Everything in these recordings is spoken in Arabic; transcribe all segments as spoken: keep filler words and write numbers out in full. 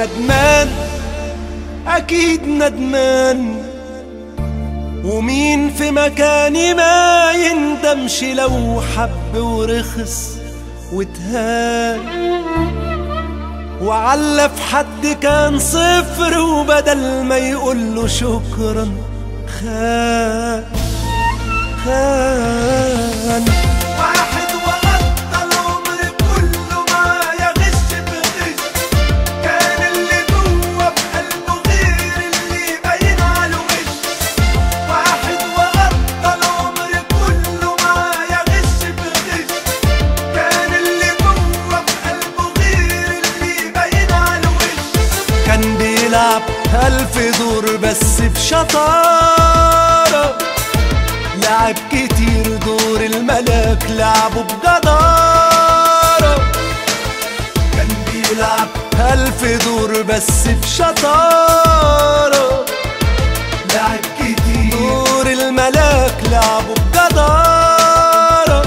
ندمان أكيد ندمان، ومين في مكاني ما يندمش لو حب ورخص واتهان، وعلف حد كان صفر وبدل ما يقوله شكرا خان خان. واحد وغطى العمر كله معايا غش بغش، كان اللي جوه بقلبه غير اللي باين على وش. واحد وغطى العمر كله معايا غش بغش، كان اللي جوه بقلبه غير اللي باين على وش. كان بيلعب ألف دور بس بشطارة، لعب كتير دور الملاك لعبه بجدارة. كان بيلعب ألف دور بس بشطارة، لعب كتير دور الملاك لعبه بجدارة.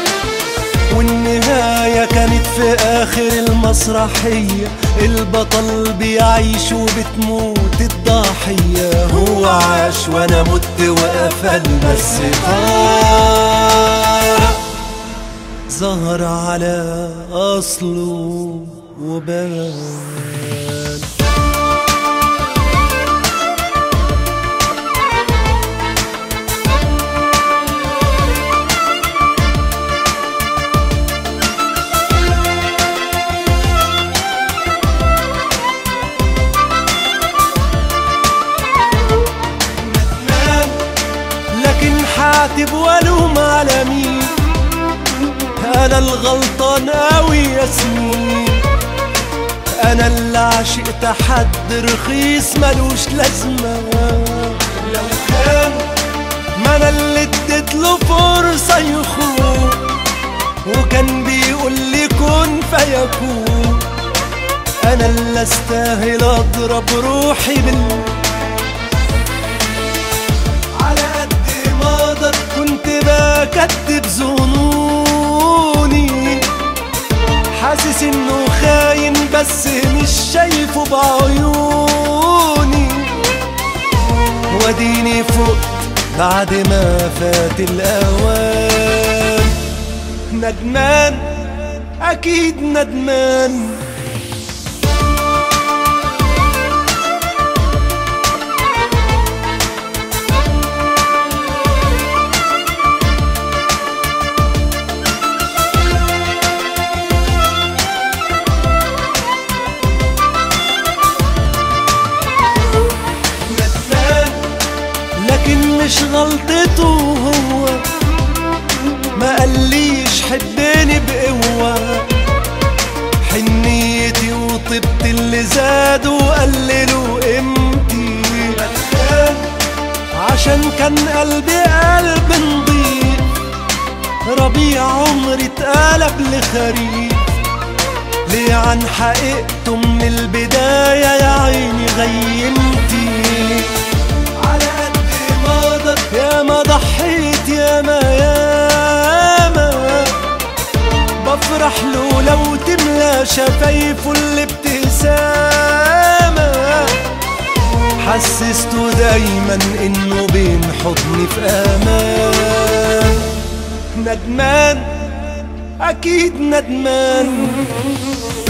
والنهاية كانت في آخر المسرحية، البطل بيعيش وبتموت الضحية. هو عاش وانا مت وقفل بس طار، ظهر على أصله وبان. حاتب والوم على مين؟ انا الغلطان اوي يا سنين، انا اللي عشقت حد رخيص ملوش لازمه. لو كان ما انا اللي اديتله فرصه يخون، وكان بيقول لي كن فيكون، انا اللي استاهل اضرب روحي بال كنت بكتب ظنوني، حاسس انه خاين بس مش شايفه بعيوني. وديني فقت بعد ما فات الاوان، ندمان اكيد ندمان. لكن مش غلطته هو، ما قاليش حبني بقوة. حنيتي وطبت اللي زاد وقللوا قيمتي، عشان كان قلبي قلب نضيف. ربيع عمري اتقلب لخريف، ليه عن حقيقته من البداية يا عيني غيمتي. يا ما ضحيت يا ما يا ما، بفرح له لو تملى شفايفه الابتسامة. حسسته دايما انه بين حضني في امان، ندمان اكيد ندمان.